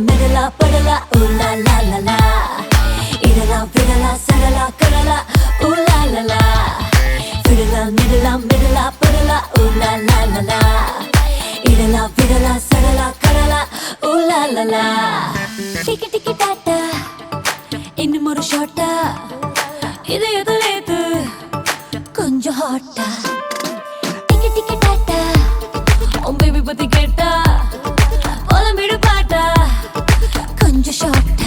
மிடலா படலா ஊலா லா லா லா இடலா விடலா சடலா கடலா ஊலா லா லா விடலா மிடலா படலா ஊலா லா லா லா இடலா விடலா சடலா கடலா ஊலா லா லா டிக்கி டிக்கி டாட்டா இன்னும் ஒரு ஷாட்டா இது எதுலேது கொஞ்சம் ஹாட்டா டிக்கி டிக்கி டாட்டா உன் பேபி பத்தி கேட்டா ஒலம்பிடு பாட்டா கொஞ்சம் ஷாட்டா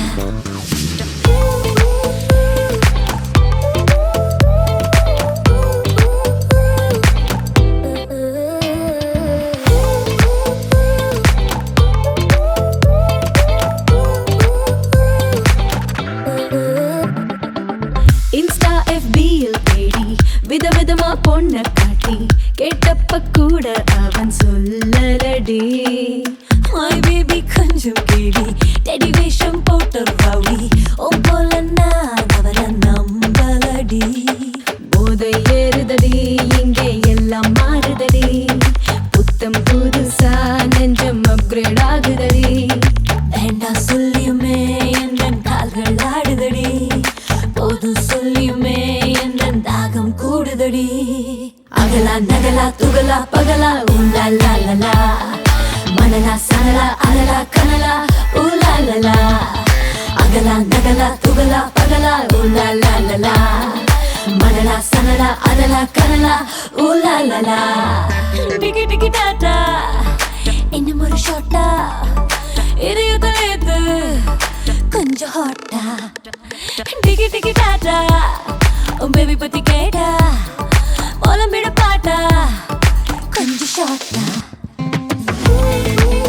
இன்ஸ்டா FBயில் தேடி விதவிதமா பொண்ண காட்டி கேட்டப்ப கூட அவன் சொல்லலடி மை பேபி கொஞ்சம் கேடி டெடி வேஷம் போட்ட ரவுடி உன் போல நான் அவரை நம்பலடி போதை ஏறுதடி இங்கே எல்லாம் மாறுதடி புத்தம் புதுசா நெஞ்சம் அப்கிரேட் ஆகுதடி வேண்டா சொல்லியுமே என் கால்கள் ஆடுதடி போது சொல்லியுமே என் தாகம் கூடுதடி அகலா நகலா துகலா பகலா ஊலா லா லா லா மணலா சனலா அலலா கனலா ஊலா லா லா அகலா நகலா துகலா பகலா ஊலா லா லா லா மணலா சனலா அலலா கனலா ஊலா லா லா டிக்கி டிக்கி டாட்டா இன்னும் ஒரு ஷாட்டா இது கொஞ்சம் ஹாட்டா டிக்கி டிக்கி டாட்டா உன் பேபி பத்தி கேட்டா ஒலம்பிட பாட்டா கொஞ்சம் ஷாட்டா